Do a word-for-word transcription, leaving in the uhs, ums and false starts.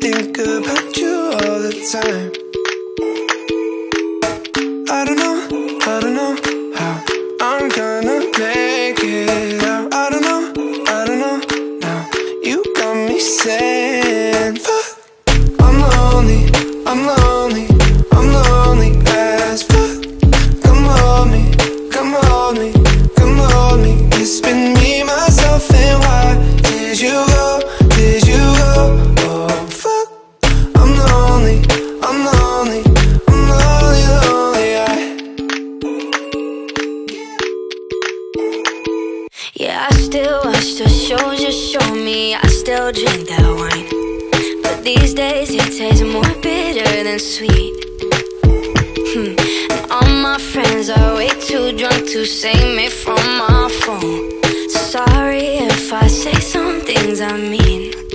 think about you all the time. I don't know, I don't know how I'm gonna make it out. I don't know, I don't know now. You got me saying, fuck, I'm lonely, I'm lonely, I'm lonely as fuck. Come hold me, come hold me, come hold me. It's been me, myself, and why did you go, did you go? Oh fuck, I'm lonely, I'm lonely, I'm lonely, lonely, I. Yeah, I still watch the shows you show me, I still drink that wine, but these days it tastes more bitter than sweet. Hmm. And all my friends are way too drunk to save me from my phone. Sorry if I say some things I mean.